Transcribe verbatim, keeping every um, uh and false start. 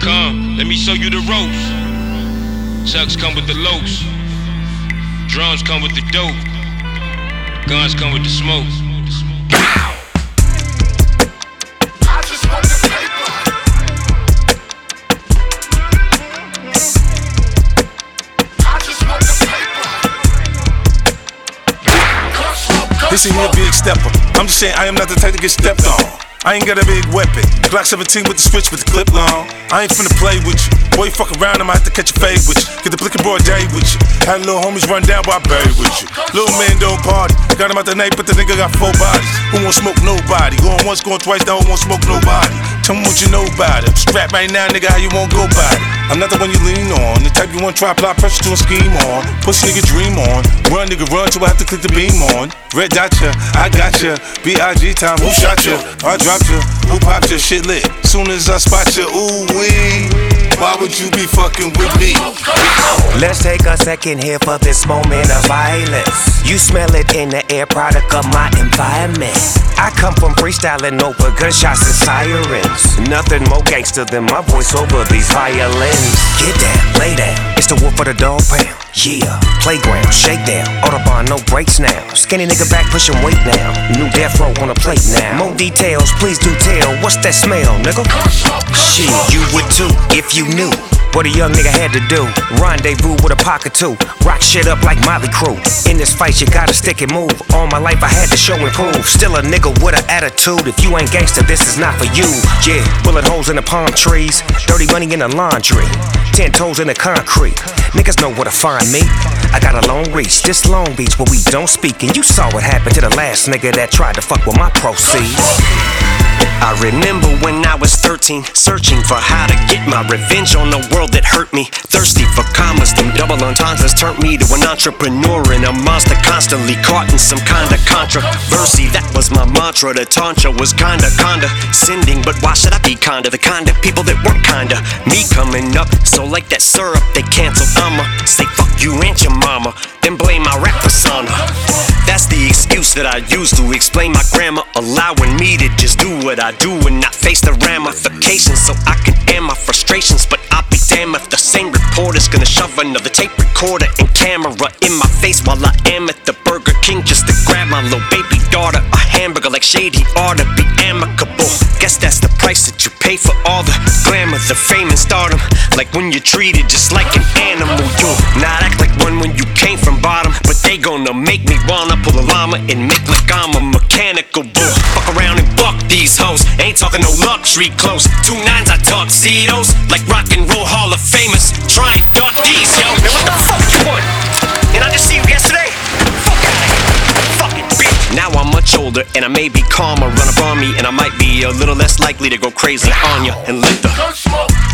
Come, let me show you the ropes. Chucks come with the locs. Drums come with the dope. Guns come with the smoke. I just want the paper. I just want the paper. This ain't a big stepper. I'm just saying I am not the type to get stepped on. I ain't got a big weapon. Glock seventeen with the switch with the clip long. I ain't finna play with you. Boy, you fuck around, I might have to catch a fade with you. Get the blick and broad day with you. Had little homies run down while I buried with you. Little man don't party. Got him out the night, but the nigga got four bodies. Who won't smoke nobody? Going once, going twice, that who won't smoke nobody. Tell me what you know about it. I'm strapped right now, nigga, how you won't go by it? I'm not the one you lean on. The type you want try apply pressure to a scheme on. Pussy nigga dream on. Run nigga run till I have to click the beam on. Red dot ya, I got ya. B I G time, who shot ya? I dropped ya. Who popped your shit lit? Soon as I spot you, ooh wee. Why would you be fucking with me? Let's take a second here for this moment of violence. You smell it in the air, product of my environment. I come from freestyling over gunshots and sirens. Nothing more gangster than my voice over these violins. Get down, lay down, it's the wolf of the dog pound. Yeah, playground, shakedown, Autobahn, no brakes now. Skinny nigga back pushing weight now. New death row on a plate now. More details, please do tell. What's that smell, nigga? Shit, you would too if you knew what a young nigga had to do. Rendezvous with a pocket too. Rock shit up like Motley Crue. In this fight you gotta stick and move. All my life I had to show and prove. Still a nigga with an attitude. If you ain't gangster, this is not for you. Yeah, bullet holes in the palm trees. Dirty money in the laundry. Ten toes in the concrete. Niggas know where to find me. I got a long reach. This Long Beach where we don't speak. And you saw what happened to the last nigga that tried to fuck with my proceeds. I remember when I was thirteen, searching for how to get my revenge on the world that hurt me. Thirsty for commas, them double entendres turned me to an entrepreneur and a monster, constantly caught in some kinda controversy. That was my mantra, the tantra was kinda condescending. But why should I be kinda the kind of people that weren't kinda me coming up? So like that syrup they canceled, I'ma say fuck you and your mama, then blame my rap persona. That's the excuse that I use to explain my grammar, allowing me to just do what I do and not face the ramifications, so I can air my frustrations. But I'll be damned if the same reporter's gonna shove another tape recorder and camera in my face while I am at the Burger King just to grab my little baby daughter a hamburger. Like shady ought to be amicable. Guess that's the price that you pay for all the glamour, the fame and stardom. Like when you're treated just like an animal. You'll not act like one when you came from bottom, but they gonna make me wanna pull a llama and make like I'm a mechanical bull. Fuck around and buck these hoes. Ain't talking no luxury clothes. Two nines I tuxedos like rock and roll hall of famous. Try and duck these, yo. Man, what the fuck you want? And I just see you yesterday? Fuck out of here. Fucking bitch. Now I'm much older and I may be calmer, run up on me, and I might be a little less likely to go crazy on ya and let the